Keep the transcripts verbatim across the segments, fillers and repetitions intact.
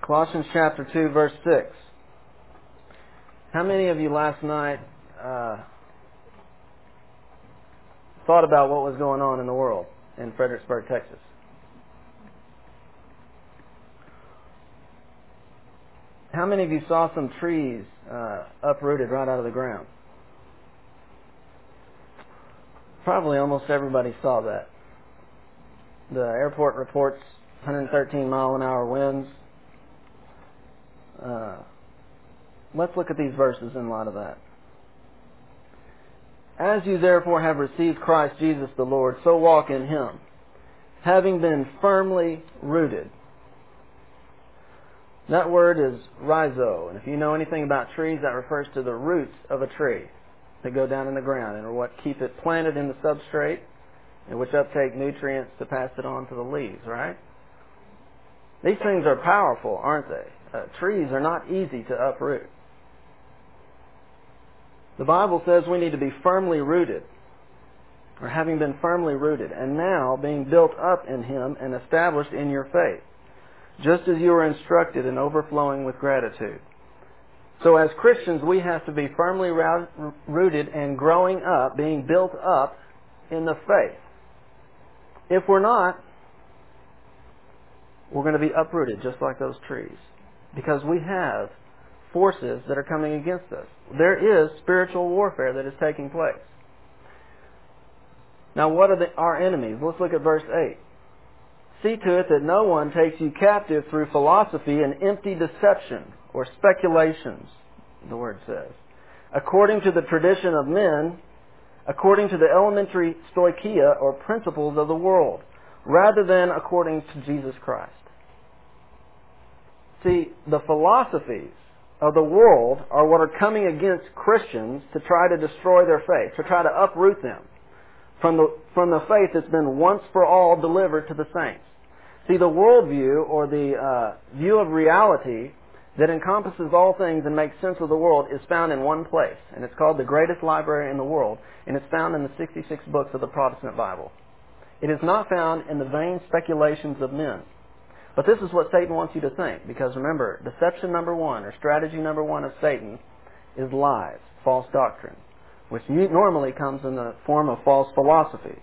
Colossians chapter two, verse six. How many of you last night uh, thought about what was going on in the world in Fredericksburg, Texas? How many of you saw some trees uh, uprooted right out of the ground? Probably almost everybody saw that. The airport reports one hundred thirteen mile an hour winds. Uh, let's look at these verses in light of that. As you therefore have received Christ Jesus the Lord, so walk in Him, having been firmly rooted. That word is rhizo, and if you know anything about trees, that refers to the roots of a tree that go down in the ground and are what keep it planted in the substrate and which uptake nutrients to pass it on to the leaves, right? These things are powerful, aren't they? Uh, trees are not easy to uproot. The Bible says we need to be firmly rooted, or having been firmly rooted, and now being built up in Him and established in your faith, just as you were instructed and overflowing with gratitude. So as Christians, we have to be firmly rooted and growing up, being built up in the faith. If we're not, we're going to be uprooted just like those trees, because we have forces that are coming against us. There is spiritual warfare that is taking place. Now, what are the, our enemies? Let's look at verse eight. See to it that no one takes you captive through philosophy and empty deception or speculations, the word says, according to the tradition of men, according to the elementary stoicheia or principles of the world, rather than according to Jesus Christ. See, the philosophies of the world are what are coming against Christians to try to destroy their faith, to try to uproot them from the, from the faith that's been once for all delivered to the saints. See, the worldview, or the uh, view of reality that encompasses all things and makes sense of the world, is found in one place, and it's called the greatest library in the world, and it's found in the sixty-six books of the Protestant Bible. It is not found in the vain speculations of men. But this is what Satan wants you to think, because remember, deception number one, or strategy number one of Satan, is lies, false doctrine, which normally comes in the form of false philosophies.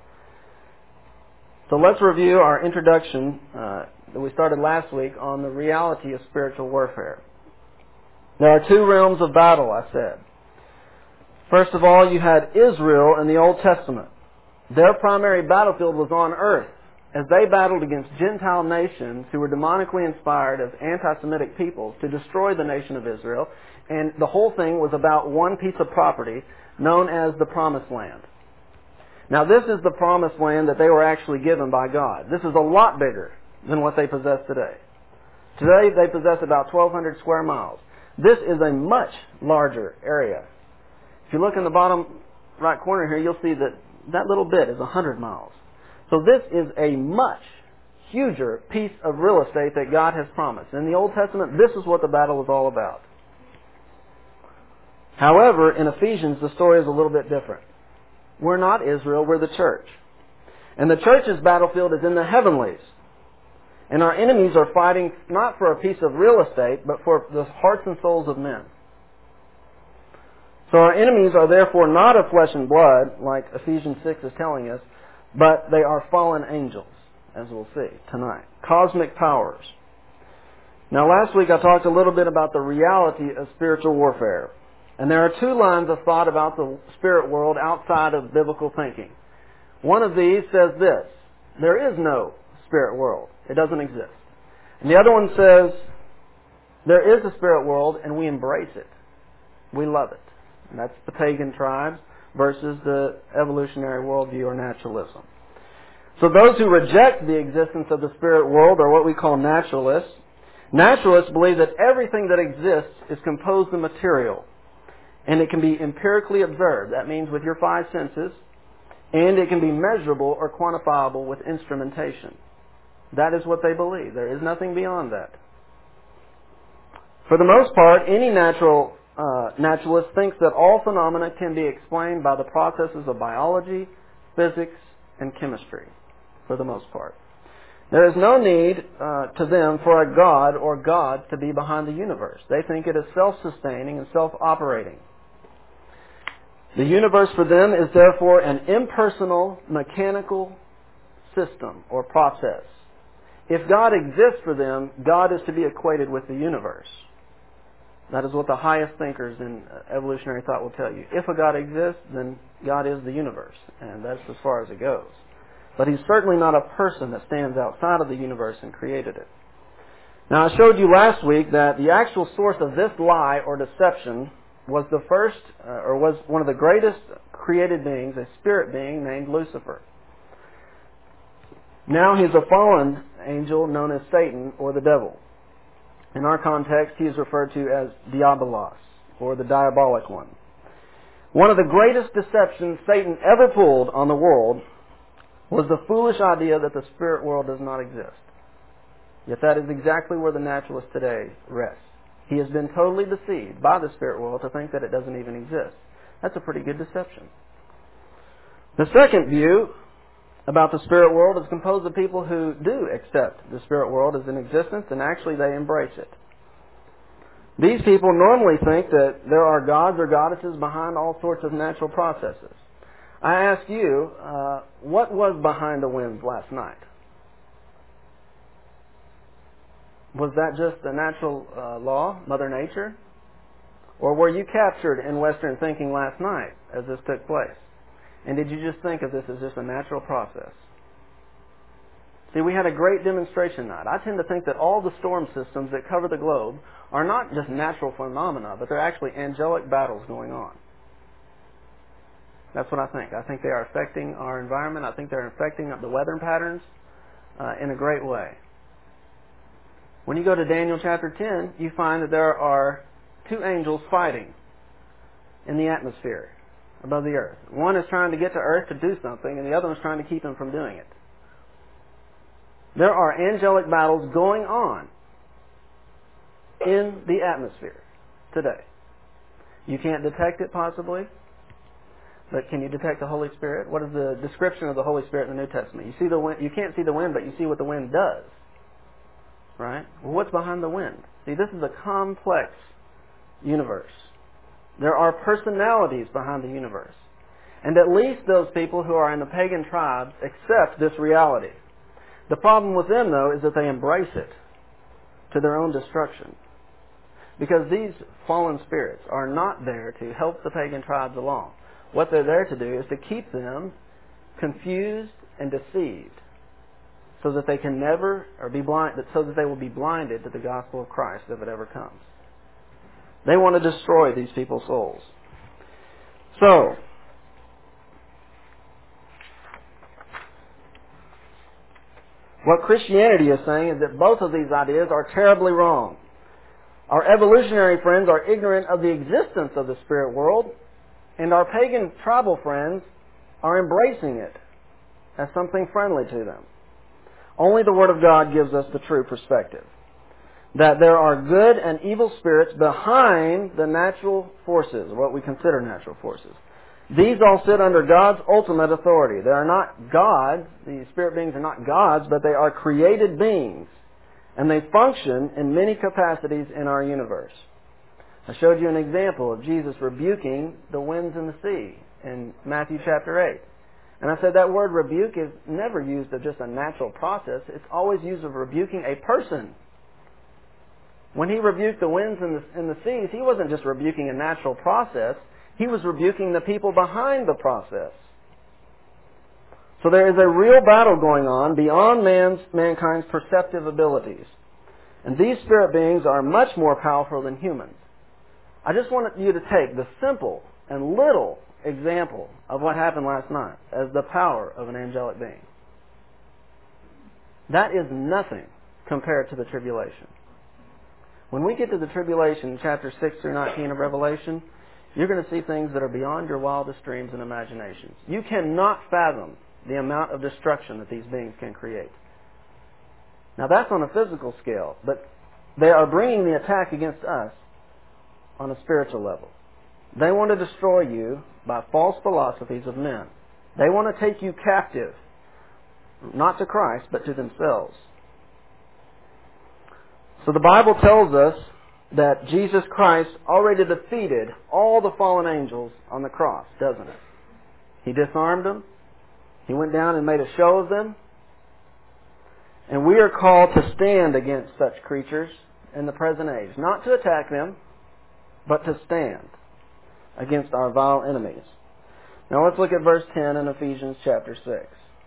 So let's review our introduction uh, that we started last week on the reality of spiritual warfare. There are two realms of battle, I said. First of all, you had Israel in the Old Testament. Their primary battlefield was on earth, as they battled against Gentile nations who were demonically inspired as anti-Semitic peoples to destroy the nation of Israel. And the whole thing was about one piece of property known as the Promised Land. Now, this is the Promised Land that they were actually given by God. This is a lot bigger than what they possess today. Today, they possess about twelve hundred square miles. This is a much larger area. If you look in the bottom right corner here, you'll see that that little bit is one hundred miles. So this is a much huger piece of real estate that God has promised. In the Old Testament, this is what the battle was all about. However, in Ephesians, the story is a little bit different. We're not Israel, we're the church. And the church's battlefield is in the heavenlies. And our enemies are fighting not for a piece of real estate, but for the hearts and souls of men. So our enemies are therefore not of flesh and blood, like Ephesians six is telling us, but they are fallen angels, as we'll see tonight. Cosmic powers. Now, last week I talked a little bit about the reality of spiritual warfare. And there are two lines of thought about the spirit world outside of biblical thinking. One of these says this: there is no spirit world. It doesn't exist. And the other one says, there is a spirit world and we embrace it. We love it. And that's the pagan tribes versus the evolutionary worldview or naturalism. So those who reject the existence of the spirit world are what we call naturalists. Naturalists believe that everything that exists is composed of material, and it can be empirically observed. That means with your five senses, and it can be measurable or quantifiable with instrumentation. That is what they believe. There is nothing beyond that. For the most part, any natural uh, naturalist thinks that all phenomena can be explained by the processes of biology, physics, and chemistry, for the most part. There is no need uh, to them for a God or gods to be behind the universe. They think it is self-sustaining and self-operating. The universe for them is therefore an impersonal, mechanical system or process. If God exists for them, God is to be equated with the universe. That is what the highest thinkers in evolutionary thought will tell you. If a God exists, then God is the universe, and that's as far as it goes. But He's certainly not a person that stands outside of the universe and created it. Now, I showed you last week that the actual source of this lie or deception was the first, uh, or was one of the greatest created beings, a spirit being named Lucifer. Now he's a fallen angel known as Satan or the devil. In our context, he is referred to as Diabolos, or the diabolic one. One of the greatest deceptions Satan ever pulled on the world was the foolish idea that the spirit world does not exist. Yet that is exactly where the naturalist today rests. He has been totally deceived by the spirit world to think that it doesn't even exist. That's a pretty good deception. The second view about the spirit world is composed of people who do accept the spirit world as in existence, and actually they embrace it. These people normally think that there are gods or goddesses behind all sorts of natural processes. I ask you, uh, what was behind the winds last night? Was that just a natural uh, law, Mother Nature? Or were you captured in Western thinking last night as this took place? And did you just think of this as just a natural process? See, we had a great demonstration night. I tend to think that all the storm systems that cover the globe are not just natural phenomena, but they're actually angelic battles going on. That's what I think. I think they are affecting our environment. I think they're affecting the weather patterns uh, in a great way. When you go to Daniel chapter ten, you find that there are two angels fighting in the atmosphere above the earth. One is trying to get to earth to do something, and the other one is trying to keep him from doing it. There are angelic battles going on in the atmosphere today. You can't detect it possibly, but can you detect the Holy Spirit? What is the description of the Holy Spirit in the New Testament? You see the wind, you can't see the wind, but you see what the wind does. Right? Well, what's behind the wind? See, this is a complex universe. There are personalities behind the universe. And at least those people who are in the pagan tribes accept this reality. The problem with them, though, is that they embrace it to their own destruction. Because these fallen spirits are not there to help the pagan tribes along. What they're there to do is to keep them confused and deceived, so that they can never, or be blind, so that they will be blinded to the gospel of Christ if it ever comes. They want to destroy these people's souls. So, what Christianity is saying is that both of these ideas are terribly wrong. Our evolutionary friends are ignorant of the existence of the spirit world, and our pagan tribal friends are embracing it as something friendly to them. Only the Word of God gives us the true perspective. That there are good and evil spirits behind the natural forces, what we consider natural forces. These all sit under God's ultimate authority. They are not gods, the spirit beings are not gods, but they are created beings. And they function in many capacities in our universe. I showed you an example of Jesus rebuking the winds and the sea in Matthew chapter eight. And I said that word rebuke is never used of just a natural process. It's always used of rebuking a person. When he rebuked the winds and the, and the seas, he wasn't just rebuking a natural process. He was rebuking the people behind the process. So there is a real battle going on beyond man's, mankind's perceptive abilities. And these spirit beings are much more powerful than humans. I just want you to take the simple and little example of what happened last night as the power of an angelic being. That is nothing compared to the tribulation. When we get to the tribulation, chapter six through nineteen of Revelation, you're going to see things that are beyond your wildest dreams and imaginations. You cannot fathom the amount of destruction that these beings can create. Now that's on a physical scale, but they are bringing the attack against us on a spiritual level. They want to destroy you by false philosophies of men. They want to take you captive not to Christ, but to themselves. So the Bible tells us that Jesus Christ already defeated all the fallen angels on the cross, doesn't it? He disarmed them. He went down and made a show of them. And we are called to stand against such creatures in the present age. Not to attack them, but to stand against our vile enemies. Now let's look at verse ten in Ephesians chapter six.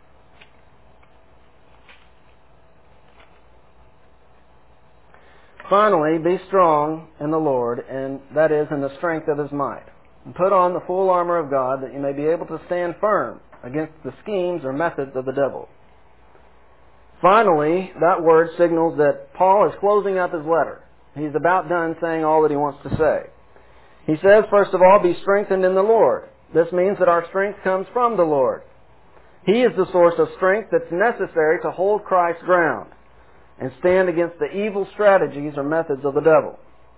Finally, be strong in the Lord, and that is, in the strength of His might. And put on the full armor of God, that you may be able to stand firm against the schemes or methods of the devil. Finally, that word signals that Paul is closing up his letter. He's about done saying all that he wants to say. He says, first of all, be strengthened in the Lord. This means that our strength comes from the Lord. He is the source of strength that's necessary to hold Christ's ground and stand against the evil strategies or methods of the devil.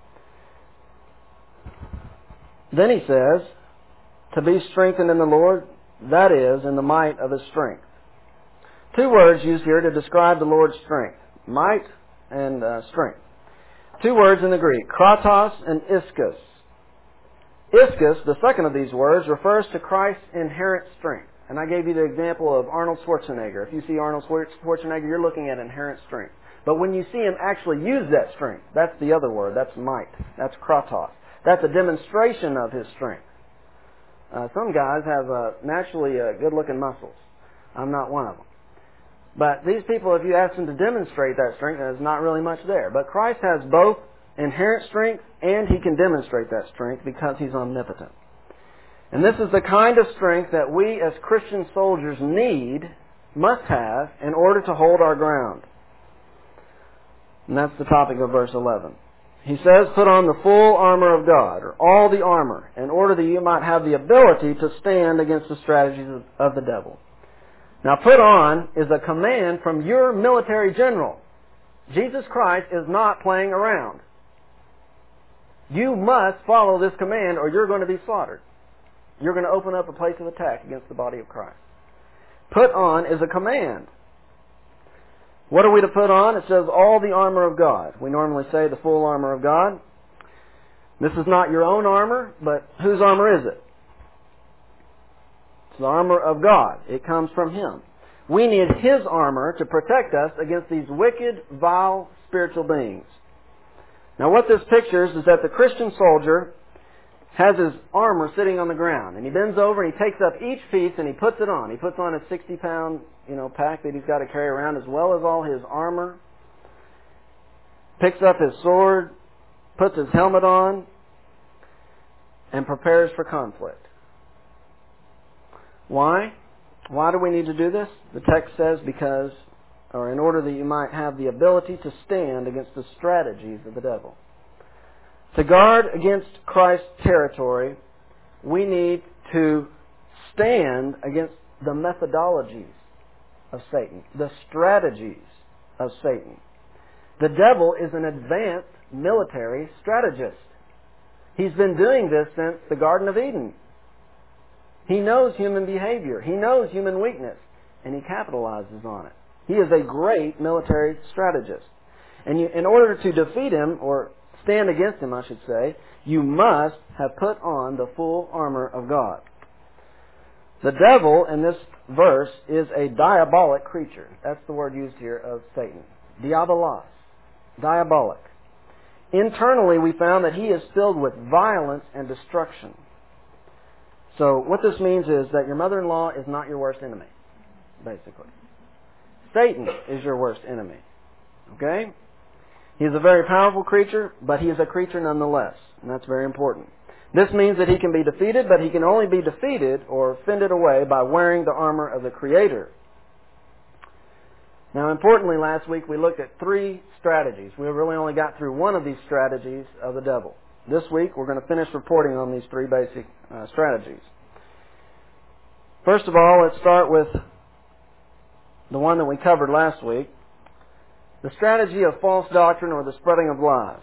Then he says, to be strengthened in the Lord, that is, in the might of His strength. Two words used here to describe the Lord's strength. Might and uh, strength. Two words in the Greek, kratos and ischus. Ischus, the second of these words, refers to Christ's inherent strength. And I gave you the example of Arnold Schwarzenegger. If you see Arnold Schwarzenegger, you're looking at inherent strength. But when you see him actually use that strength, that's the other word. That's might. That's kratos. That's a demonstration of his strength. Uh, some guys have uh, naturally uh, good-looking muscles. I'm not one of them. But these people, if you ask them to demonstrate that strength, there's not really much there. But Christ has both inherent strength and He can demonstrate that strength because He's omnipotent. And this is the kind of strength that we as Christian soldiers need, must have, in order to hold our ground. And that's the topic of verse eleven. He says, put on the full armor of God, or all the armor, in order that you might have the ability to stand against the strategies of the devil. Now, put on is a command from your military general. Jesus Christ is not playing around. You must follow this command or you're going to be slaughtered. You're going to open up a place of attack against the body of Christ. Put on is a command. What are we to put on? It says all the armor of God. We normally say the full armor of God. This is not your own armor, but whose armor is it? It's the armor of God. It comes from Him. We need His armor to protect us against these wicked, vile, spiritual beings. Now what this pictures is that the Christian soldier has his armor sitting on the ground, and he bends over and he takes up each piece and he puts it on. He puts on his sixty pound, you know, pack that he's got to carry around, as well as all his armor. Picks up his sword, puts his helmet on, and prepares for conflict. Why? Why do we need to do this? The text says because, or in order that you might have the ability to stand against the strategies of the devil. To guard against Christ's territory, we need to stand against the methodologies of Satan, the strategies of Satan. The devil is an advanced military strategist. He's been doing this since the Garden of Eden. He knows human behavior. He knows human weakness, and he capitalizes on it. He is a great military strategist. And you, in order to defeat him, or stand against him, I should say, you must have put on the full armor of God. The devil, in this verse, is a diabolic creature. That's the word used here of Satan. Diabolos. Diabolic. Internally, we found that he is filled with violence and destruction. So what this means is that your mother-in-law is not your worst enemy, basically. Satan is your worst enemy. Okay? He is a very powerful creature, but he is a creature nonetheless. And that's very important. This means that he can be defeated, but he can only be defeated or fended away by wearing the armor of the Creator. Now, importantly, last week we looked at three strategies. We really only got through one of these strategies of the devil. This week we're going to finish reporting on these three basic uh, strategies. First of all, let's start with the one that we covered last week. The strategy of false doctrine, or the spreading of lies.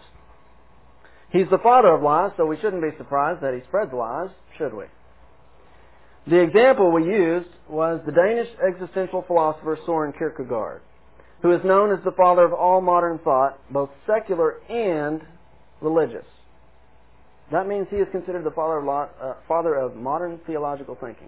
He's the father of lies, so we shouldn't be surprised that he spreads lies, should we? The example we used was the Danish existential philosopher Soren Kierkegaard, who is known as the father of all modern thought, both secular and religious. That means he is considered the father of, lo- uh, father of modern theological thinking.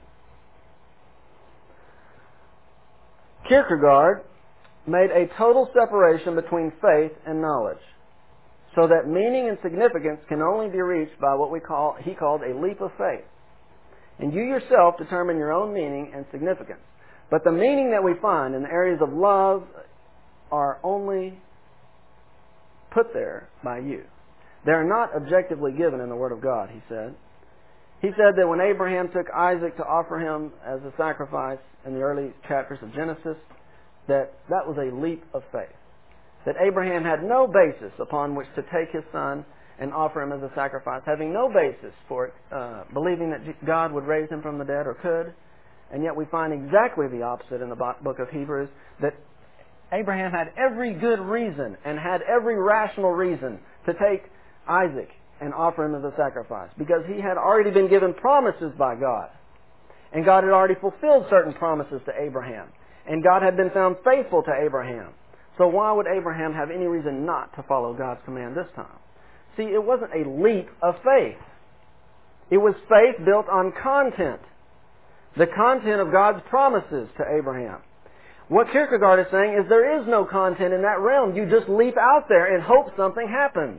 Kierkegaard made a total separation between faith and knowledge, so that meaning and significance can only be reached by what we call he called a leap of faith. And you yourself determine your own meaning and significance. But the meaning that we find in the areas of love are only put there by you. They are not objectively given in the Word of God, he said. He said that when Abraham took Isaac to offer him as a sacrifice in the early chapters of Genesis, that that was a leap of faith. That Abraham had no basis upon which to take his son and offer him as a sacrifice, having no basis for uh, believing that God would raise him from the dead or could. And yet we find exactly the opposite in the book of Hebrews, that Abraham had every good reason and had every rational reason to take Isaac and offer him as a sacrifice, because he had already been given promises by God. And God had already fulfilled certain promises to Abraham. And God had been found faithful to Abraham. So why would Abraham have any reason not to follow God's command this time? See, it wasn't a leap of faith. It was faith built on content. The content of God's promises to Abraham. What Kierkegaard is saying is there is no content in that realm. You just leap out there and hope something happens.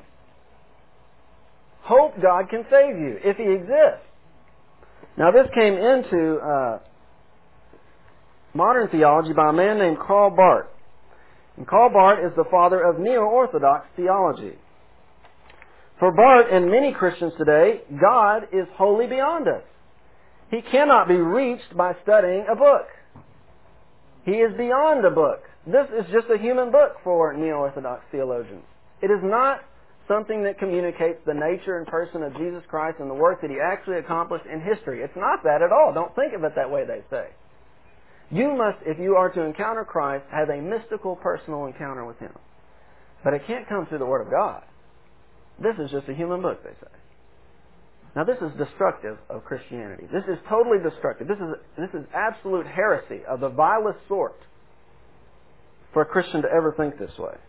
Hope God can save you, if He exists. Now this came into uh, modern theology by a man named Karl Barth. And Karl Barth is the father of neo-Orthodox theology. For Barth and many Christians today, God is wholly beyond us. He cannot be reached by studying a book. He is beyond a book. This is just a human book for neo-Orthodox theologians. It is not something that communicates the nature and person of Jesus Christ and the work that He actually accomplished in history. It's not that at all. Don't think of it that way, they say. You must, if you are to encounter Christ, have a mystical, personal encounter with Him. But it can't come through the Word of God. This is just a human book, they say. Now this is destructive of Christianity. This is totally destructive. This is, this is absolute heresy of the vilest sort for a Christian to ever think this way.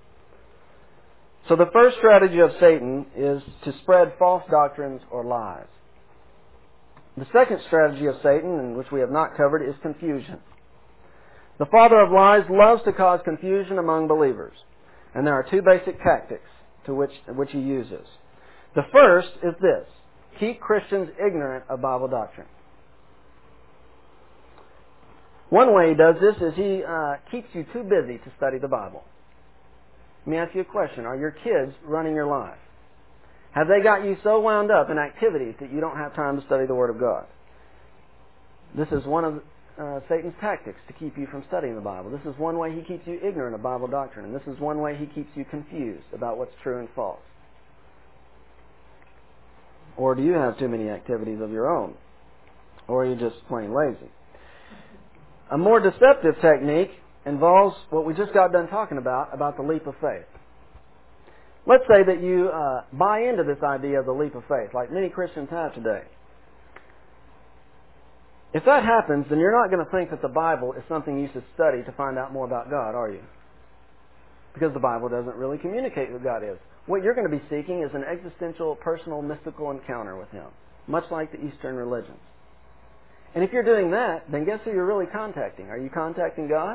So the first strategy of Satan is to spread false doctrines or lies. The second strategy of Satan, and which we have not covered, is confusion. The father of lies loves to cause confusion among believers. And there are two basic tactics to which, which he uses. The first is this: keep Christians ignorant of Bible doctrine. One way he does this is he uh, keeps you too busy to study the Bible. Let me ask you a question. Are your kids running your life? Have they got you so wound up in activities that you don't have time to study the Word of God? This is one of uh, Satan's tactics to keep you from studying the Bible. This is one way he keeps you ignorant of Bible doctrine. And this is one way he keeps you confused about what's true and false. Or do you have too many activities of your own? Or are you just plain lazy? A more deceptive technique involves what we just got done talking about, about the leap of faith. Let's say that you uh, buy into this idea of the leap of faith, like many Christians have today. If that happens, then you're not going to think that the Bible is something you should study to find out more about God, are you? Because the Bible doesn't really communicate who God is. What you're going to be seeking is an existential, personal, mystical encounter with Him, much like the Eastern religions. And if you're doing that, then guess who you're really contacting? Are you contacting God?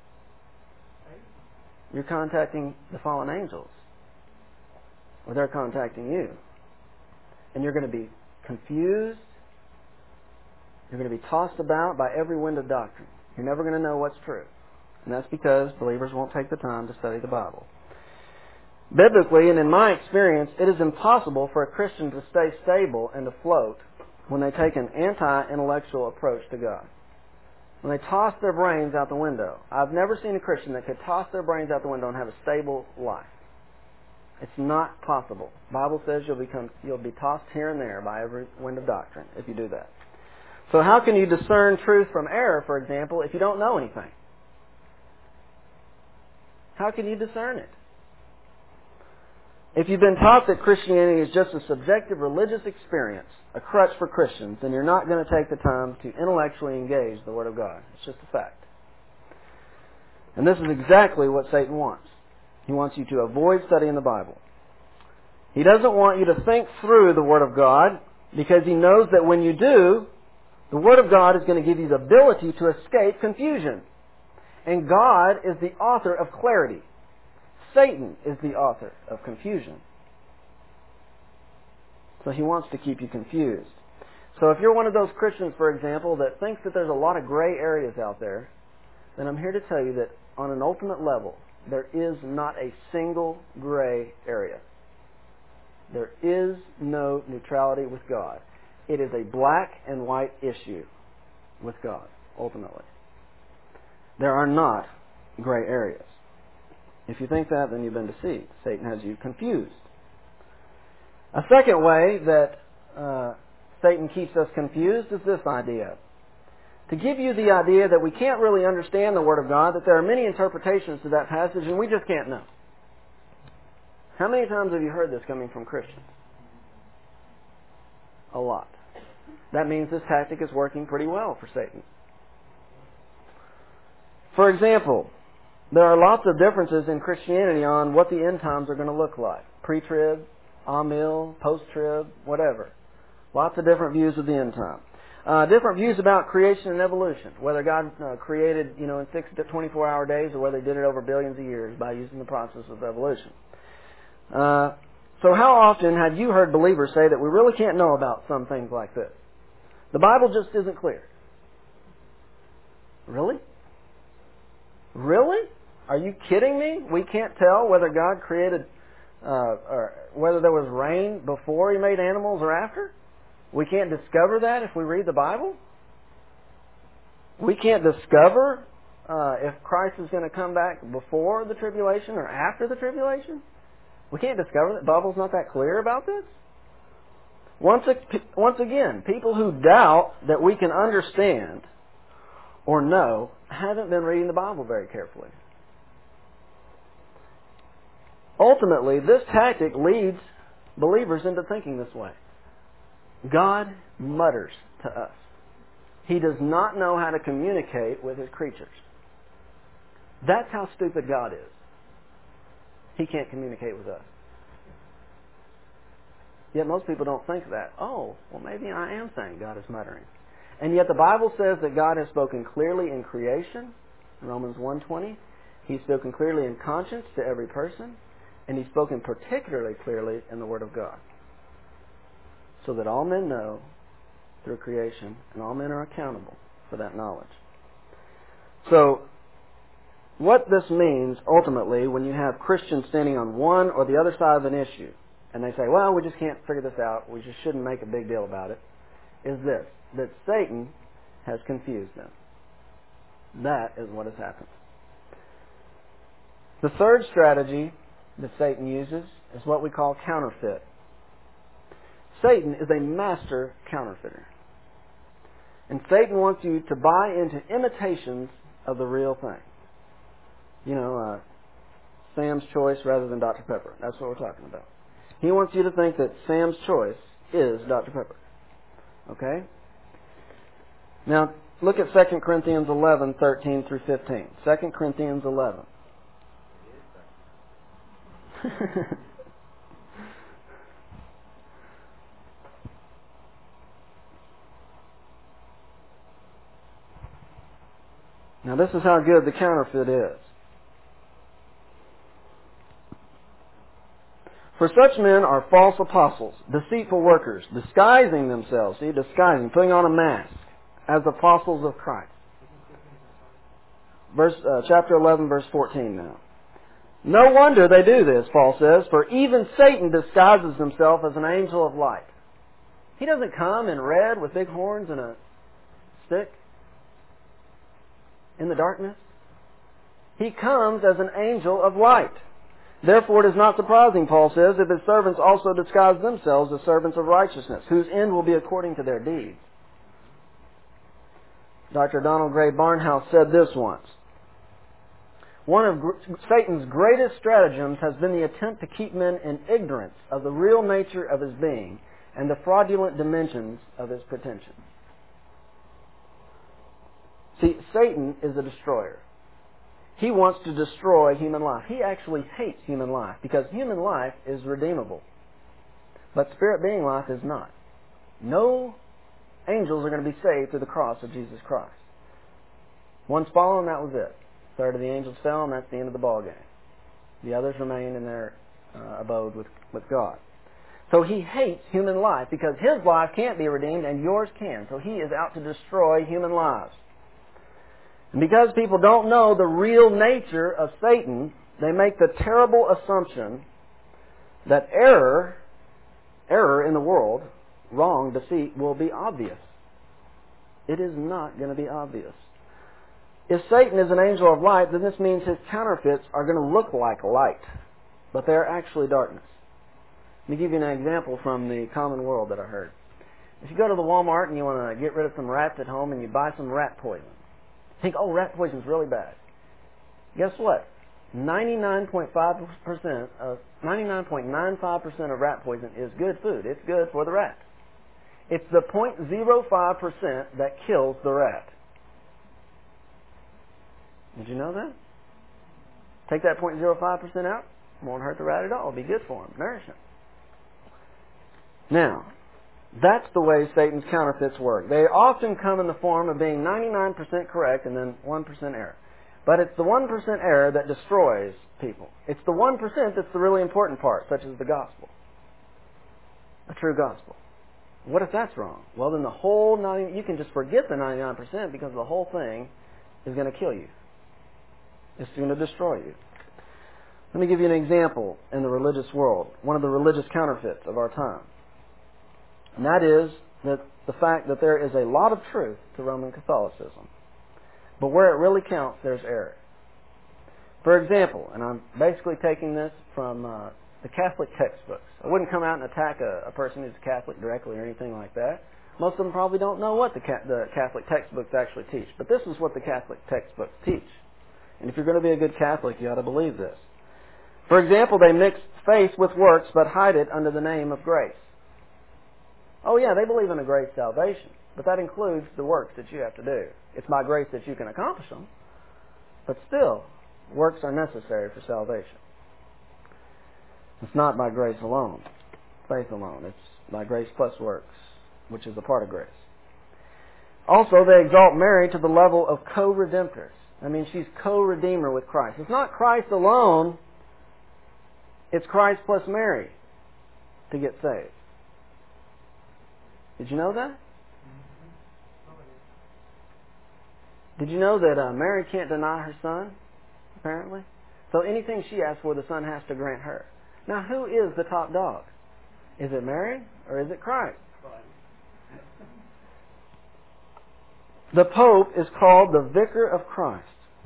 You're contacting the fallen angels. Or they're contacting you. And you're going to be confused. You're going to be tossed about by every wind of doctrine. You're never going to know what's true. And that's because believers won't take the time to study the Bible. Biblically, and in my experience, it is impossible for a Christian to stay stable and afloat when they take an anti-intellectual approach to God. When they toss their brains out the window. I've never seen a Christian that could toss their brains out the window and have a stable life. It's not possible. The Bible says you'll become you'll be tossed here and there by every wind of doctrine if you do that. So how can you discern truth from error, for example, if you don't know anything? How can you discern it? If you've been taught that Christianity is just a subjective religious experience, a crutch for Christians, then you're not going to take the time to intellectually engage the Word of God. It's just a fact. And this is exactly what Satan wants. He wants you to avoid studying the Bible. He doesn't want you to think through the Word of God because he knows that when you do, the Word of God is going to give you the ability to escape confusion. And God is the author of clarity. Satan is the author of confusion. So he wants to keep you confused. So if you're one of those Christians, for example, that thinks that there's a lot of gray areas out there, then I'm here to tell you that on an ultimate level, there is not a single gray area. There is no neutrality with God. It is a black and white issue with God, ultimately. There are not gray areas. If you think that, then you've been deceived. Satan has you confused. A second way that uh, Satan keeps us confused is this idea. To give you the idea that we can't really understand the Word of God, that there are many interpretations to that passage and we just can't know. How many times have you heard this coming from Christians? A lot. That means this tactic is working pretty well for Satan. For example, there are lots of differences in Christianity on what the end times are going to look like. Pre-trib, amil, post-trib, whatever. Lots of different views of the end time. Uh, different views about creation and evolution, whether God uh, created, you know, in six to twenty-four hour days or whether He did it over billions of years by using the process of evolution. Uh, so how often have you heard believers say that we really can't know about some things like this? The Bible just isn't clear. Really? Really? Are you kidding me? We can't tell whether God created, uh, or whether there was rain before He made animals or after? We can't discover that if we read the Bible? We can't discover uh, if Christ is going to come back before the tribulation or after the tribulation? We can't discover that. The Bible's not that clear about this? Once, once again, people who doubt that we can understand or know haven't been reading the Bible very carefully. Ultimately, this tactic leads believers into thinking this way. God mutters to us. He does not know how to communicate with His creatures. That's how stupid God is. He can't communicate with us. Yet most people don't think that. Oh, well maybe I am saying God is muttering. And yet the Bible says that God has spoken clearly in creation, Romans one twenty. He's spoken clearly in conscience to every person. And He's spoken particularly clearly in the Word of God. So that all men know through creation, and all men are accountable for that knowledge. So, what this means ultimately when you have Christians standing on one or the other side of an issue, and they say, well, we just can't figure this out, we just shouldn't make a big deal about it, is this, that Satan has confused them. That is what has happened. The third strategy that Satan uses is what we call counterfeit. Satan is a master counterfeiter. And Satan wants you to buy into imitations of the real thing. You know, uh, Sam's Choice rather than Doctor Pepper. That's what we're talking about. He wants you to think that Sam's Choice is Doctor Pepper. Okay? Now, look at Second Corinthians eleven, thirteen through fifteen. Second Corinthians eleven. Now this is how good the counterfeit is. For such men are false apostles, deceitful workers, disguising themselves, see, disguising, putting on a mask, as apostles of Christ. Verse, uh, chapter eleven, verse fourteen now. No wonder they do this, Paul says, for even Satan disguises himself as an angel of light. He doesn't come in red with big horns and a stick in the darkness. He comes as an angel of light. Therefore it is not surprising, Paul says, if his servants also disguise themselves as servants of righteousness, whose end will be according to their deeds. Doctor Donald Gray Barnhouse said this once. One of gr- Satan's greatest stratagems has been the attempt to keep men in ignorance of the real nature of his being and the fraudulent dimensions of his pretensions. See, Satan is a destroyer. He wants to destroy human life. He actually hates human life because human life is redeemable. But spirit being life is not. No angels are going to be saved through the cross of Jesus Christ. Once fallen, that was it. A third of the angels fell, and that's the end of the ball game. The others remain in their uh, abode with, with God. So he hates human life because his life can't be redeemed and yours can. So he is out to destroy human lives. And because people don't know the real nature of Satan, they make the terrible assumption that error, error in the world, wrong, deceit, will be obvious. It is not going to be obvious. If Satan is an angel of light, then this means his counterfeits are going to look like light, but they are actually darkness. Let me give you an example from the common world that I heard. If you go to the Walmart and you want to get rid of some rats at home and you buy some rat poison, think, oh, rat poison is really bad. Guess what? ninety-nine point five percent of ninety-nine point nine five percent of rat poison is good food. It's good for the rat. It's the zero point zero five percent that kills the rat. Did you know that? Take that zero point zero five percent out, it won't hurt the rat at all. It'll be good for him, nourish him. Now, that's the way Satan's counterfeits work. They often come in the form of being ninety-nine percent correct and then one percent error. But it's the one percent error that destroys people. It's the one percent that's the really important part, such as the gospel. A true gospel. What if that's wrong? Well, then the whole ninety, you can just forget the ninety-nine percent because the whole thing is going to kill you. It's going to destroy you. Let me give you an example in the religious world, one of the religious counterfeits of our time. And that is that the fact that there is a lot of truth to Roman Catholicism. But where it really counts, there's error. For example, and I'm basically taking this from uh, the Catholic textbooks. I wouldn't come out and attack a, a person who's a Catholic directly or anything like that. Most of them probably don't know what the, ca- the Catholic textbooks actually teach. But this is what the Catholic textbooks teach. And if you're going to be a good Catholic, you ought to believe this. For example, they mix faith with works, but hide it under the name of grace. Oh yeah, they believe in a grace salvation, but that includes the works that you have to do. It's by grace that you can accomplish them, but still, works are necessary for salvation. It's not by grace alone, faith alone. It's by grace plus works, which is a part of grace. Also, they exalt Mary to the level of co-redemptress. I mean, she's co-redeemer with Christ. It's not Christ alone, it's Christ plus Mary to get saved. Did you know that? Did you know that uh, Mary can't deny her son, apparently? So anything she asks for, the son has to grant her. Now, who is the top dog? Is it Mary or is it Christ? The Pope is called the Vicar of Christ.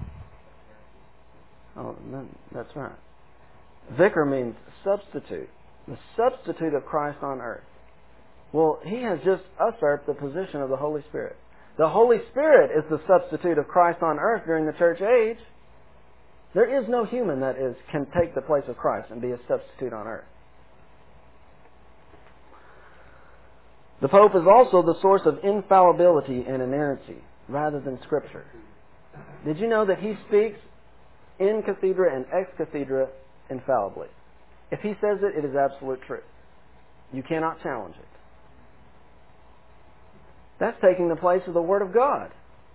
Oh, that's right. Vicar means substitute. The substitute of Christ on earth. Well, he has just usurped the position of the Holy Spirit. The Holy Spirit is the substitute of Christ on earth during the church age. There is no human that is can take the place of Christ and be a substitute on earth. The Pope is also the source of infallibility and inerrancy rather than Scripture. Did you know that he speaks in cathedra and ex cathedra infallibly? If he says it, it is absolute truth. You cannot challenge it. That's taking the place of the Word of God.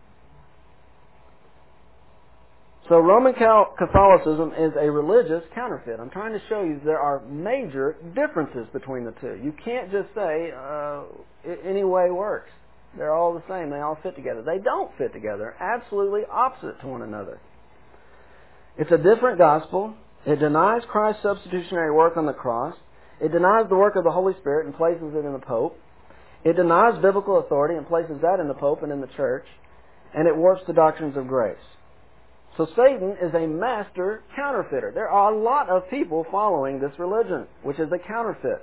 So Roman Catholicism is a religious counterfeit. I'm trying to show you there are major differences between the two. You can't just say uh, any way works. They're all the same. They all fit together. They don't fit together. They're absolutely opposite to one another. It's a different gospel. It denies Christ's substitutionary work on the cross. It denies the work of the Holy Spirit and places it in the Pope. It denies biblical authority and places that in the Pope and in the church. And it warps the doctrines of grace. So Satan is a master counterfeiter. There are a lot of people following this religion, which is a counterfeit.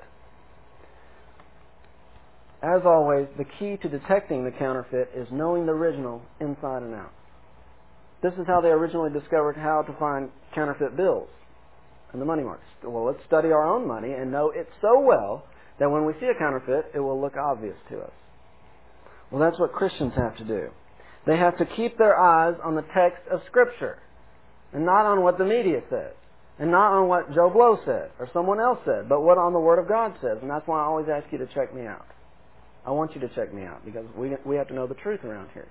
As always, the key to detecting the counterfeit is knowing the original inside and out. This is how they originally discovered how to find counterfeit bills and the money markets. Well, let's study our own money and know it so well that when we see a counterfeit, it will look obvious to us. Well, that's what Christians have to do. They have to keep their eyes on the text of Scripture and not on what the media says and not on what Joe Blow said or someone else said, but what on the Word of God says. And that's why I always ask you to check me out. I want you to check me out because we we have to know the truth around here.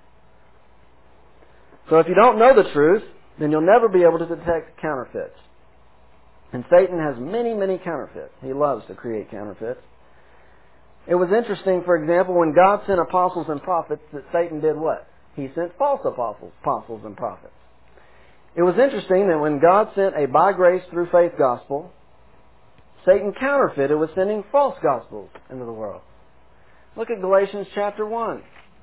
So if you don't know the truth, then you'll never be able to detect counterfeits. And Satan has many, many counterfeits. He loves to create counterfeits. It was interesting, for example, when God sent apostles and prophets, that Satan did what? He sent false apostles, apostles and prophets. It was interesting that when God sent a by grace through faith gospel, Satan counterfeited with sending false gospels into the world. Look at Galatians chapter one.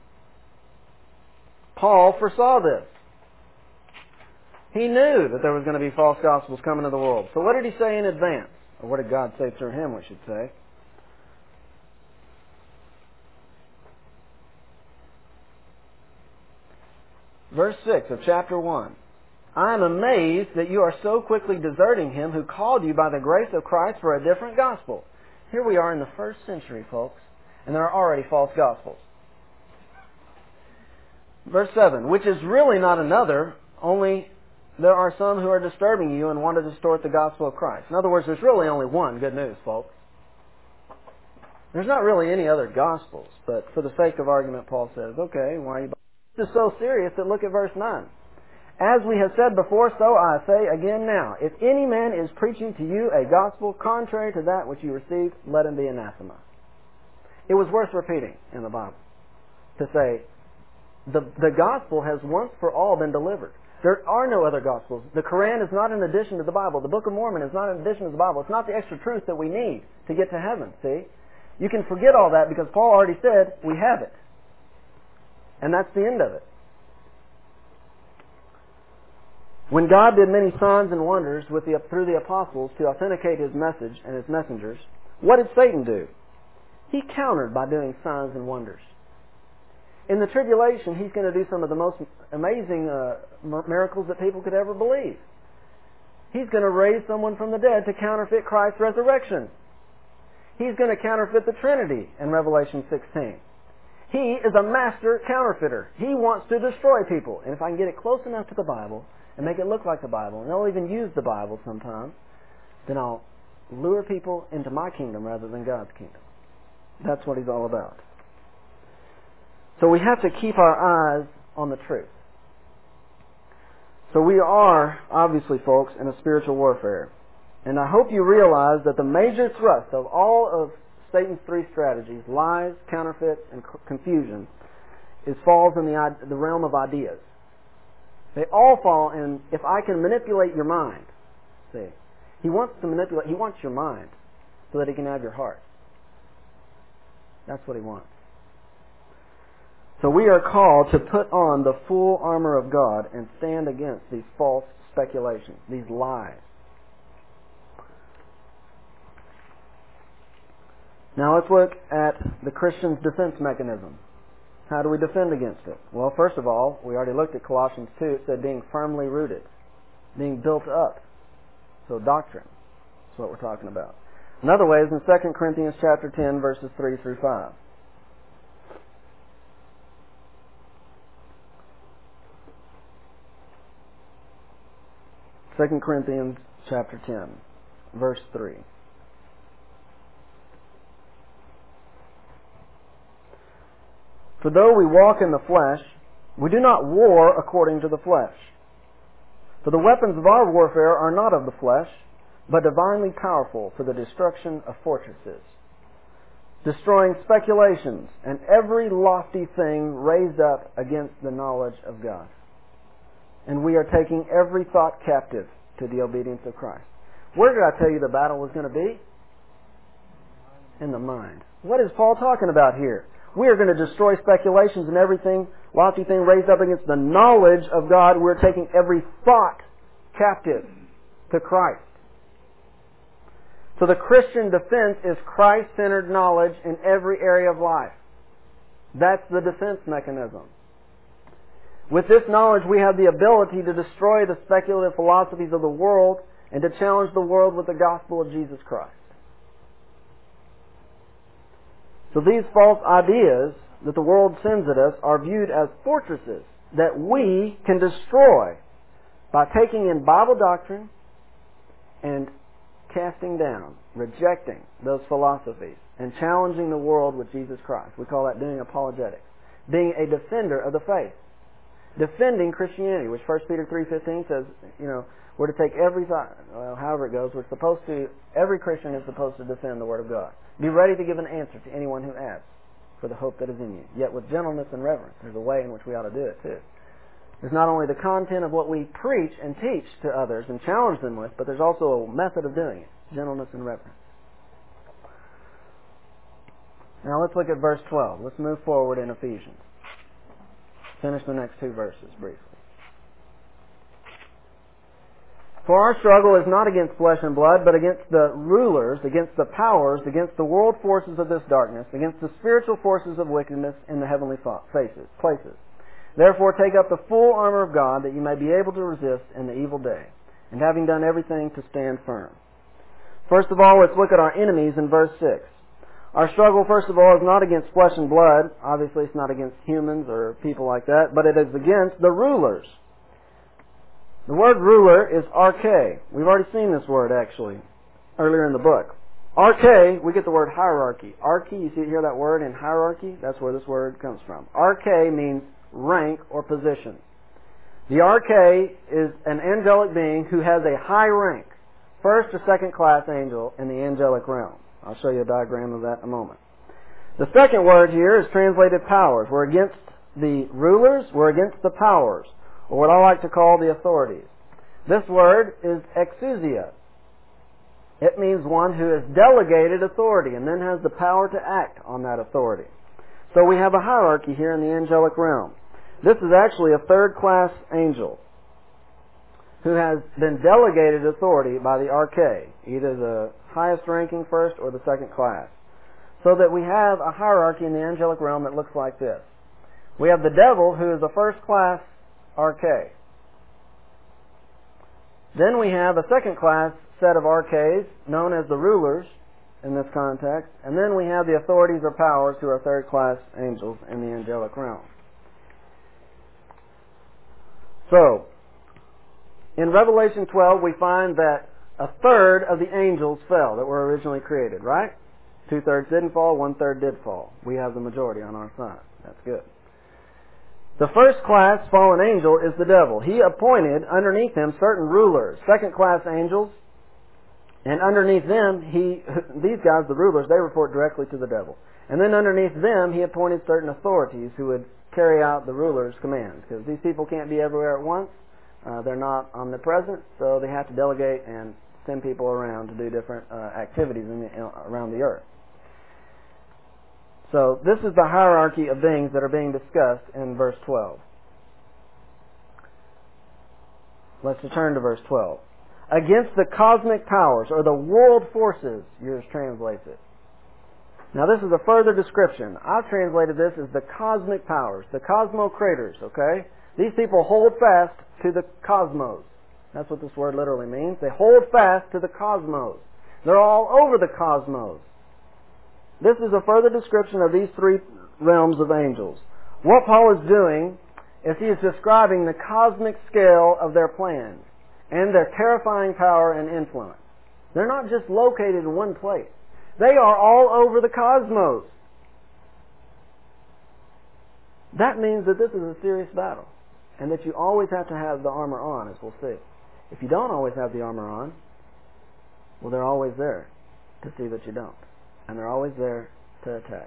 Paul foresaw this. He knew that there was going to be false gospels coming to the world. So what did he say in advance? Or what did God say through him, we should say? Verse six of chapter one. I am amazed that you are so quickly deserting him who called you by the grace of Christ for a different gospel. Here we are in the first century, folks, and there are already false gospels. Verse seven, which is really not another, only there are some who are disturbing you and want to distort the gospel of Christ. In other words, there's really only one good news, folks. There's not really any other gospels, but for the sake of argument, Paul says, okay, why are you... This is so serious that look at verse nine. As we have said before, so I say again now, if any man is preaching to you a gospel contrary to that which you received, let him be anathema. It was worth repeating in the Bible to say, the, the gospel has once for all been delivered. There are no other gospels. The Quran is not an addition to the Bible. The Book of Mormon is not an addition to the Bible. It's not the extra truth that we need to get to heaven, see? You can forget all that because Paul already said we have it. And that's the end of it. When God did many signs and wonders with the, through the apostles to authenticate His message and His messengers, what did Satan do? He countered by doing signs and wonders. In the tribulation, he's going to do some of the most amazing uh, miracles that people could ever believe. He's going to raise someone from the dead to counterfeit Christ's resurrection. He's going to counterfeit the Trinity in Revelation sixteen. He is a master counterfeiter. He wants to destroy people. And if I can get it close enough to the Bible and make it look like the Bible, and they'll even use the Bible sometimes, then I'll lure people into my kingdom rather than God's kingdom. That's what he's all about. So we have to keep our eyes on the truth. So we are, obviously, folks, in a spiritual warfare. And I hope you realize that the major thrust of all of Satan's three strategies, lies, counterfeits, and confusion, is falls in the, the realm of ideas. They all fall in, if I can manipulate your mind. See, he wants to manipulate, he wants your mind so that he can have your heart. That's what he wants. So we are called to put on the full armor of God and stand against these false speculations, these lies. Now let's look at the Christian's defense mechanism. How do we defend against it? Well, first of all, we already looked at Colossians two. It said being firmly rooted, being built up. So doctrine. That's what we're talking about. Another way is in Second Corinthians chapter ten, verses three through five. Second Corinthians chapter ten, verse three. For though we walk in the flesh, we do not war according to the flesh. For the weapons of our warfare are not of the flesh, but divinely powerful for the destruction of fortresses, destroying speculations and every lofty thing raised up against the knowledge of God. And we are taking every thought captive to the obedience of Christ. Where did I tell you the battle was going to be? In the mind. What is Paul talking about here? We are going to destroy speculations and everything, lofty thing raised up against the knowledge of God. We're taking every thought captive to Christ. So the Christian defense is Christ-centered knowledge in every area of life. That's the defense mechanism. With this knowledge, we have the ability to destroy the speculative philosophies of the world and to challenge the world with the gospel of Jesus Christ. So these false ideas that the world sends at us are viewed as fortresses that we can destroy by taking in Bible doctrine and casting down, rejecting those philosophies, and challenging the world with Jesus Christ. We call that doing apologetics. Being a defender of the faith. Defending Christianity, which First Peter three fifteen says, you know, we're to take every thought, well, however it goes, we're supposed to, every Christian is supposed to defend the Word of God. Be ready to give an answer to anyone who asks for the hope that is in you, yet with gentleness and reverence. There's a way in which we ought to do it, too. There's not only the content of what we preach and teach to others and challenge them with, but there's also a method of doing it, gentleness and reverence. Now let's look at verse twelve. Let's move forward in Ephesians. Finish the next two verses briefly. For our struggle is not against flesh and blood, but against the rulers, against the powers, against the world forces of this darkness, against the spiritual forces of wickedness in the heavenly places. Therefore take up the full armor of God, that you may be able to resist in the evil day, and having done everything, to stand firm. First of all, let's look at our enemies in verse six. Our struggle, first of all, is not against flesh and blood. Obviously, it's not against humans or people like that, but it is against the rulers. The word ruler is arche. We've already seen this word, actually, earlier in the book. Arche, we get the word hierarchy. Arche, you see hear that word in hierarchy? That's where this word comes from. Arche means rank or position. The arche is an angelic being who has a high rank, first or second class angel in the angelic realm. I'll show you a diagram of that in a moment. The second word here is translated powers. We're against the rulers, we're against the powers, or what I like to call the authorities. This word is exousia. It means one who has delegated authority and then has the power to act on that authority. So we have a hierarchy here in the angelic realm. This is actually a third-class angel who has been delegated authority by the arche, either the highest ranking first or the second class. So that we have a hierarchy in the angelic realm that looks like this. We have the devil, who is a first-class arche. Then we have a second-class set of arches, known as the rulers in this context. And then we have the authorities or powers, who are third-class angels in the angelic realm. So, in Revelation twelve, we find that a third of the angels fell that were originally created, right? Two-thirds didn't fall, one-third did fall. We have the majority on our side. That's good. The first-class fallen angel is the devil. He appointed underneath him certain rulers, second-class angels, and underneath them, he these guys, the rulers, they report directly to the devil. And then underneath them, he appointed certain authorities who would carry out the ruler's commands, because these people can't be everywhere at once. Uh, they're not omnipresent, so they have to delegate and send people around to do different uh, activities in the, around the earth. So this is the hierarchy of beings that are being discussed in verse twelve. Let's return to verse twelve. Against the cosmic powers, or the world forces, yours translates it. Now this is a further description. I've translated this as the cosmic powers, the cosmocrators, okay? These people hold fast to the cosmos. That's what this word literally means. They hold fast to the cosmos. They're all over the cosmos. This is a further description of these three realms of angels. What Paul is doing is he is describing the cosmic scale of their plans and their terrifying power and influence. They're not just located in one place. They are all over the cosmos. That means that this is a serious battle, and that you always have to have the armor on, as we'll see. If you don't always have the armor on, well, they're always there to see that you don't. And they're always there to attack.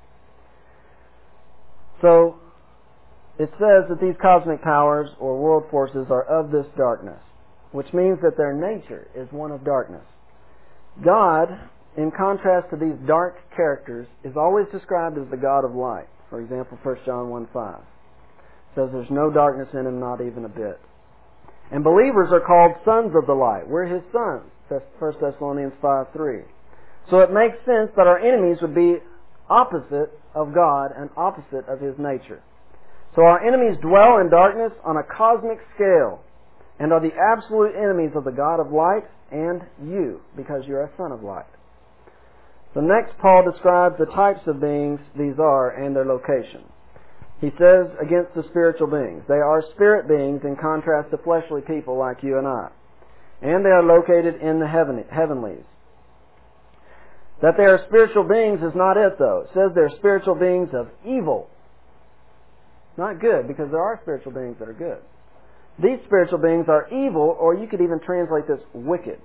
So, it says that these cosmic powers or world forces are of this darkness, which means that their nature is one of darkness. God, in contrast to these dark characters, is always described as the God of light. For example, First John one five says there's no darkness in him, not even a bit. And believers are called sons of the light. We're his sons. First Thessalonians five three. So it makes sense that our enemies would be opposite of God and opposite of his nature. So our enemies dwell in darkness on a cosmic scale and are the absolute enemies of the God of light and you, because you're a son of light. So next, Paul describes the types of beings these are and their location. He says against the spiritual beings, they are spirit beings in contrast to fleshly people like you and I. And they are located in the heaven, heavenlies. That they are spiritual beings is not it, though. It says they're spiritual beings of evil. Not good, because there are spiritual beings that are good. These spiritual beings are evil, or you could even translate this wicked.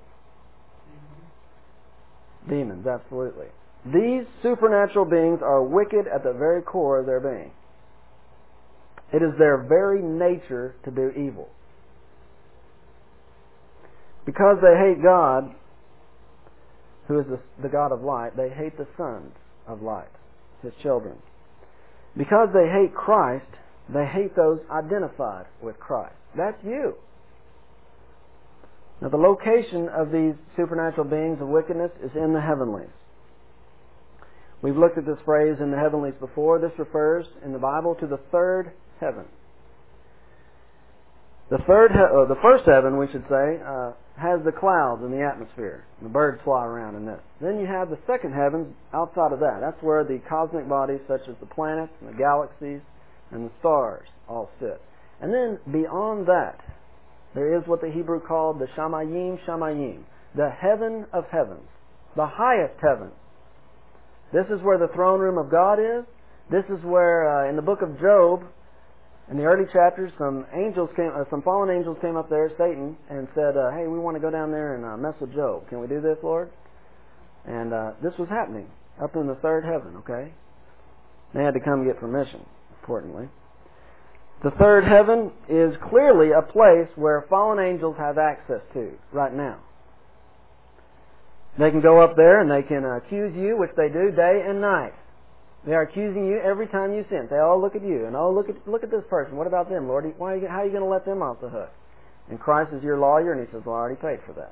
Demons, absolutely. These supernatural beings are wicked at the very core of their being. It is their very nature to do evil. Because they hate God, who is the, the God of light, they hate the sons of light, His children. Because they hate Christ, they hate those identified with Christ. That's you. Now the location of these supernatural beings of wickedness is in the heavenlies. We've looked at this phrase in the heavenlies before. This refers in the Bible to the third heaven. The third, he- uh, the first heaven, we should say, uh, has the clouds and the atmosphere. And the birds fly around in this. Then you have the second heaven outside of that. That's where the cosmic bodies, such as the planets and the galaxies and the stars, all sit. And then beyond that, there is what the Hebrew called the Shamayim Shamayim, the heaven of heavens, the highest heaven. This is where the throne room of God is. This is where, uh, in the book of Job, in the early chapters, some angels came, uh, some fallen angels came up there, Satan, and said, uh, "Hey, we want to go down there and uh, mess with Job. Can we do this, Lord?" And uh, this was happening up in the third heaven. Okay, they had to come get permission. Importantly, the third heaven is clearly a place where fallen angels have access to right now. They can go up there and they can accuse you, which they do day and night. They are accusing you every time you sin. They all look at you and oh, look at look at this person. What about them, Lord? Why are you, how are you going to let them off the hook? And Christ is your lawyer, and He says, "Well, I already paid for that.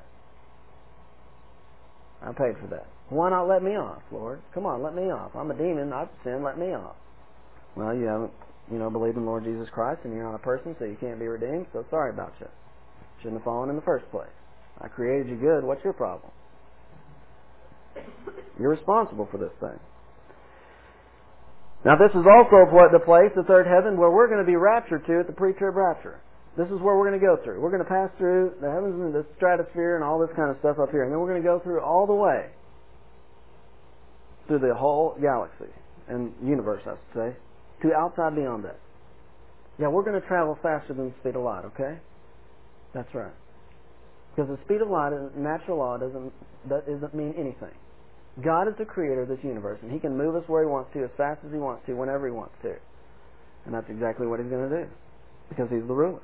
I paid for that. Why not let me off, Lord? Come on, let me off. I'm a demon. I've sinned. Let me off." Well, you haven't, you know, believed in Lord Jesus Christ, and you're not a person, so you can't be redeemed. So sorry about you. Shouldn't have fallen in the first place. I created you good. What's your problem? You're responsible for this thing. Now this is also the place, the third heaven, where we're going to be raptured to at the pre-trib rapture. This is where we're going to go through. We're going to pass through the heavens and the stratosphere and all this kind of stuff up here. And then we're going to go through all the way through the whole galaxy and universe, I should say, to outside beyond that. Yeah, we're going to travel faster than the speed of light, okay? That's right. Because the speed of light, natural law, doesn't, that doesn't mean anything. God is the creator of this universe, and He can move us where He wants to, as fast as He wants to, whenever He wants to. And that's exactly what He's going to do, because He's the ruler.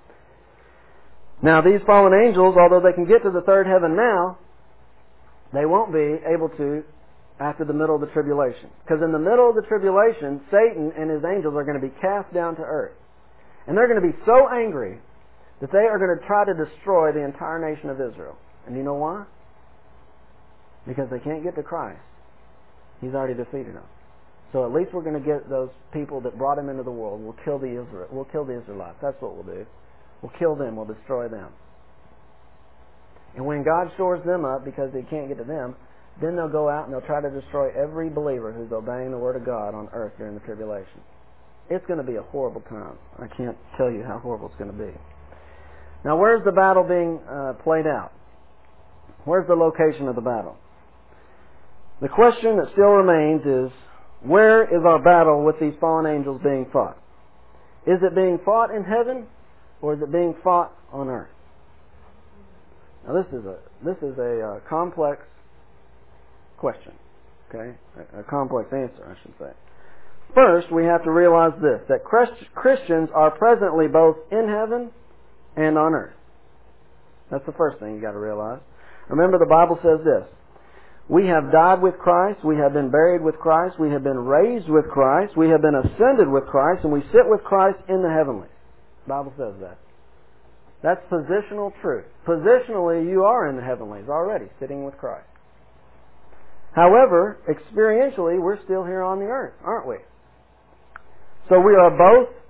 Now, these fallen angels, although they can get to the third heaven now, they won't be able to after the middle of the tribulation. Because in the middle of the tribulation, Satan and his angels are going to be cast down to earth. And they're going to be so angry that they are going to try to destroy the entire nation of Israel. And you know why? Because they can't get to Christ. He's already defeated them. So at least we're going to get those people that brought Him into the world. We'll kill the Israel. We'll kill the Israelites. That's what we'll do. We'll kill them. We'll destroy them. And when God shores them up because He can't get to them, then they'll go out and they'll try to destroy every believer who's obeying the Word of God on earth during the tribulation. It's going to be a horrible time. I can't tell you how horrible it's going to be. Now, where's the battle being uh, played out? Where's the location of the battle? The question that still remains is, where is our battle with these fallen angels being fought? Is it being fought in heaven, or is it being fought on earth? Now this is a this is a uh, complex question, okay? A, a complex answer, I should say. First, we have to realize this, that Christians are presently both in heaven and on earth. That's the first thing you got to realize. Remember, the Bible says this: we have died with Christ, we have been buried with Christ, we have been raised with Christ, we have been ascended with Christ, and we sit with Christ in the heavenlies. The Bible says that. That's positional truth. Positionally, you are in the heavenlies already, sitting with Christ. However, experientially, we're still here on the earth, aren't we? So we are both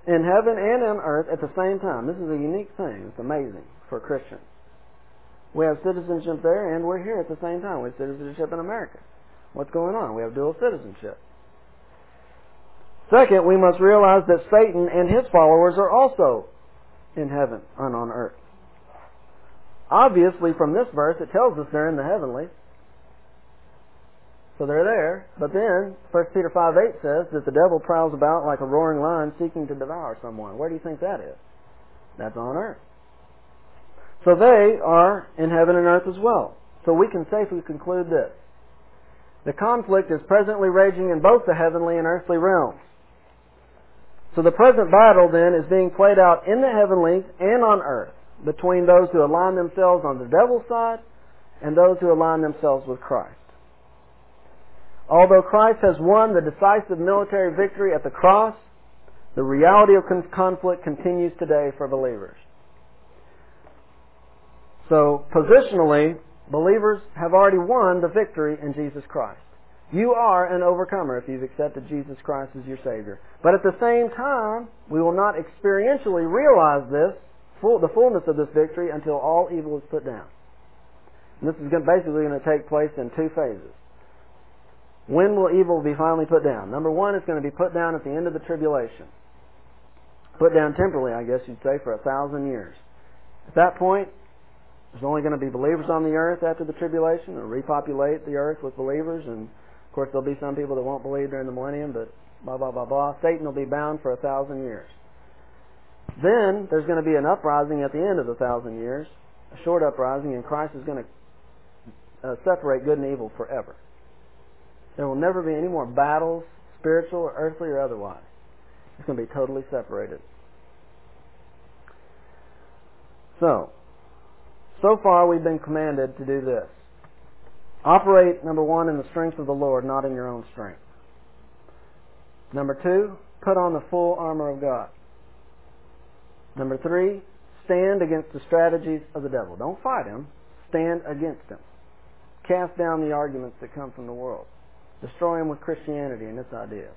in heaven and on earth at the same time. This is a unique thing. It's amazing for Christians. We have citizenship there and we're here at the same time. We have citizenship in America. What's going on? We have dual citizenship. Second, we must realize that Satan and his followers are also in heaven and on earth. Obviously, from this verse, it tells us they're in the heavenlies. So they're there. But then, First Peter five eight says that the devil prowls about like a roaring lion seeking to devour someone. Where do you think that is? That's on earth. So they are in heaven and earth as well. So we can safely conclude this. The conflict is presently raging in both the heavenly and earthly realms. So the present battle then is being played out in the heavenlies and on earth between those who align themselves on the devil's side and those who align themselves with Christ. Although Christ has won the decisive military victory at the cross, the reality of conflict continues today for believers. So positionally, believers have already won the victory in Jesus Christ. You are an overcomer if you've accepted Jesus Christ as your Savior. But at the same time, we will not experientially realize this, full, the fullness of this victory, until all evil is put down. And this is basically going to take place in two phases. When will evil be finally put down? Number one, it's going to be put down at the end of the tribulation. Put down temporally, I guess you'd say, for a thousand years. At that point, there's only going to be believers on the earth after the tribulation, or repopulate the earth with believers, and of course there'll be some people that won't believe during the millennium, but blah, blah, blah, blah. Satan will be bound for a thousand years. Then there's going to be an uprising at the end of the thousand years, a short uprising, and Christ is going to uh, separate good and evil forever. There will never be any more battles, spiritual or earthly or otherwise. It's going to be totally separated. So, so far we've been commanded to do this. Operate, number one, in the strength of the Lord, not in your own strength. Number two, put on the full armor of God. Number three, stand against the strategies of the devil. Don't fight him. Stand against him. Cast down the arguments that come from the world. Destroy him with Christianity and its ideas.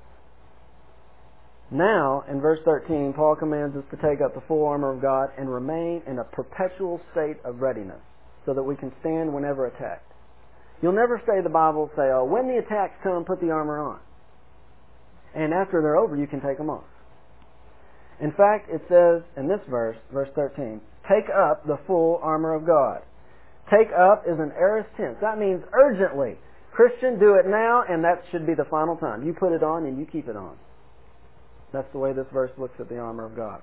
Now, in verse thirteen, Paul commands us to take up the full armor of God and remain in a perpetual state of readiness so that we can stand whenever attacked. You'll never say the Bible say, oh, when the attacks come, put the armor on. And after they're over, you can take them off. In fact, it says in this verse, verse thirteen, take up the full armor of God. Take up is an aorist tense. That means urgently. Christian, do it now, and that should be the final time. You put it on and you keep it on. That's the way this verse looks at the armor of God.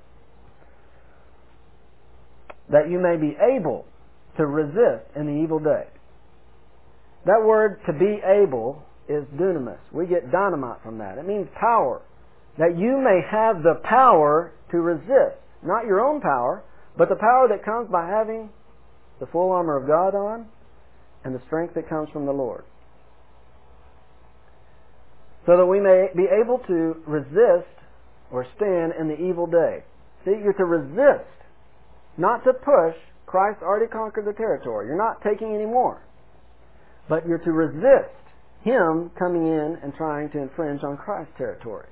That you may be able to resist in the evil day. That word, to be able, is dunamis. We get dynamite from that. It means power. That you may have the power to resist. Not your own power, but the power that comes by having the full armor of God on and the strength that comes from the Lord. So that we may be able to resist or stand in the evil day. See, you're to resist, not to push. Christ already conquered the territory. You're not taking any more. But you're to resist Him coming in and trying to infringe on Christ's territory.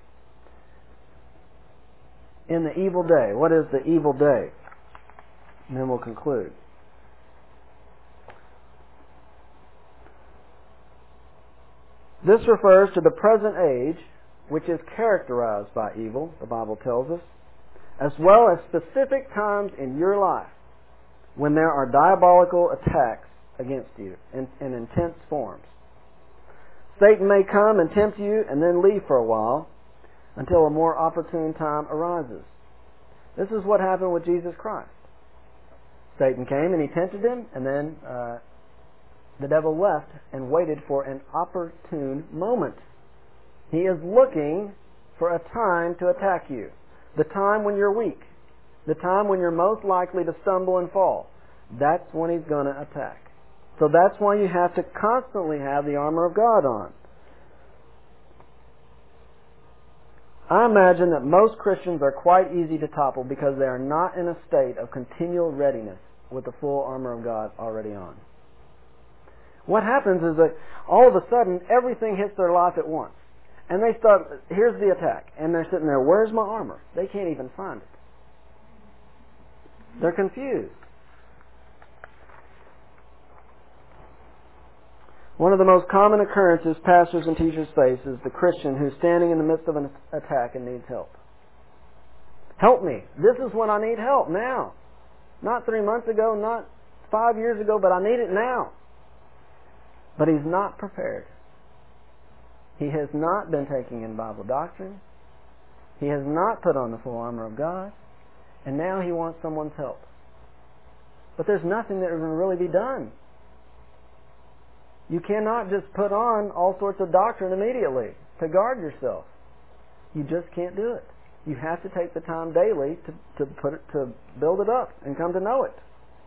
In the evil day. What is the evil day? And then we'll conclude. This refers to the present age, which is characterized by evil, the Bible tells us, as well as specific times in your life when there are diabolical attacks against you in, in intense forms. Satan may come and tempt you and then leave for a while until a more opportune time arises. This is what happened with Jesus Christ. Satan came and he tempted him, and then uh, the devil left and waited for an opportune moment. He is looking for a time to attack you. The time when you're weak. The time when you're most likely to stumble and fall. That's when he's going to attack. So that's why you have to constantly have the armor of God on. I imagine that most Christians are quite easy to topple because they are not in a state of continual readiness with the full armor of God already on. What happens is that all of a sudden everything hits their life at once. And they start, here's the attack. And they're sitting there, where's my armor? They can't even find it. They're confused. One of the most common occurrences pastors and teachers face is the Christian who's standing in the midst of an attack and needs help. Help me. This is when I need help now. Not three months ago, not five years ago, but I need it now. But he's not prepared. He has not been taking in Bible doctrine. He has not put on the full armor of God. And now he wants someone's help. But there's nothing that can really be done. You cannot just put on all sorts of doctrine immediately to guard yourself. You just can't do it. You have to take the time daily to, to put it, to build it up and come to know it.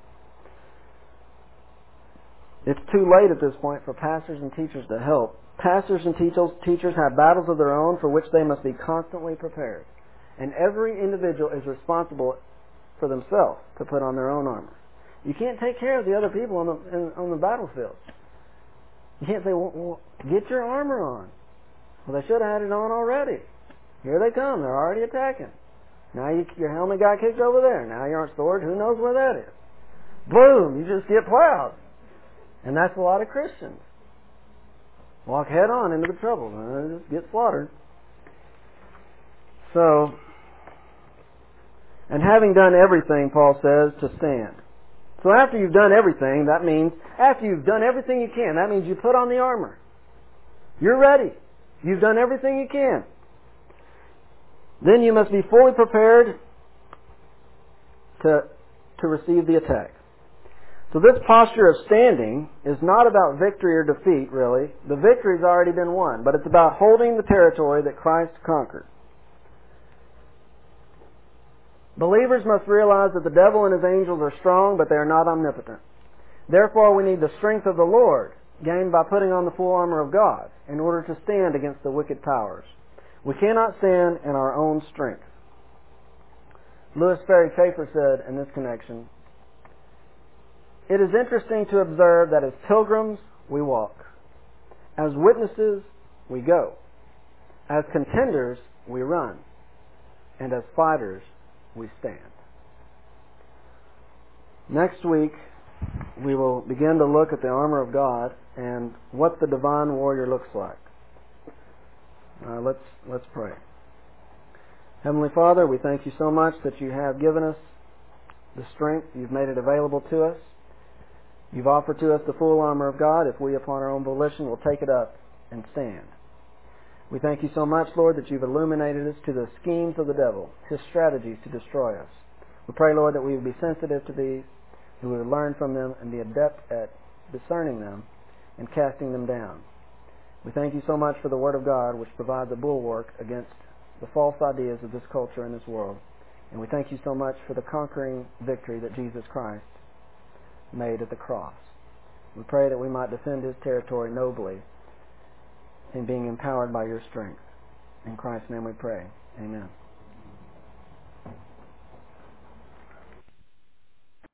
It's too late at this point for pastors and teachers to help. Pastors and teachers have battles of their own for which they must be constantly prepared. And every individual is responsible for themselves to put on their own armor. You can't take care of the other people on the, in, on the battlefield. You can't say, well, well, get your armor on. Well, they should have had it on already. Here they come. They're already attacking. Now you, your helmet got kicked over there. Now you aren't sword. Who knows where that is? Boom! You just get plowed. And that's a lot of Christians. Walk head on into the trouble. And just get slaughtered. So, and having done everything, Paul says, to stand. So after you've done everything, that means, after you've done everything you can, that means you put on the armor. You're ready. You've done everything you can. Then you must be fully prepared to, to receive the attack. So this posture of standing is not about victory or defeat, really. The victory's already been won, but it's about holding the territory that Christ conquered. Believers must realize that the devil and his angels are strong, but they are not omnipotent. Therefore, we need the strength of the Lord, gained by putting on the full armor of God, in order to stand against the wicked powers. We cannot stand in our own strength. Louis Ferry Chafer said in this connection, "It is interesting to observe that as pilgrims we walk, as witnesses we go, as contenders we run, and as fighters we stand." Next week, we will begin to look at the armor of God and what the divine warrior looks like. Uh, let's let's pray. Heavenly Father, we thank you so much that you have given us the strength. You've made it available to us. You've offered to us the full armor of God. If we, upon our own volition, will take it up and stand. We thank you so much, Lord, that you've illuminated us to the schemes of the devil, his strategies to destroy us. We pray, Lord, that we would be sensitive to these, that we would learn from them and be adept at discerning them and casting them down. We thank you so much for the Word of God, which provides a bulwark against the false ideas of this culture and this world. And we thank you so much for the conquering victory that Jesus Christ made at the cross. We pray that we might defend his territory nobly in being empowered by your strength. In Christ's name we pray. Amen.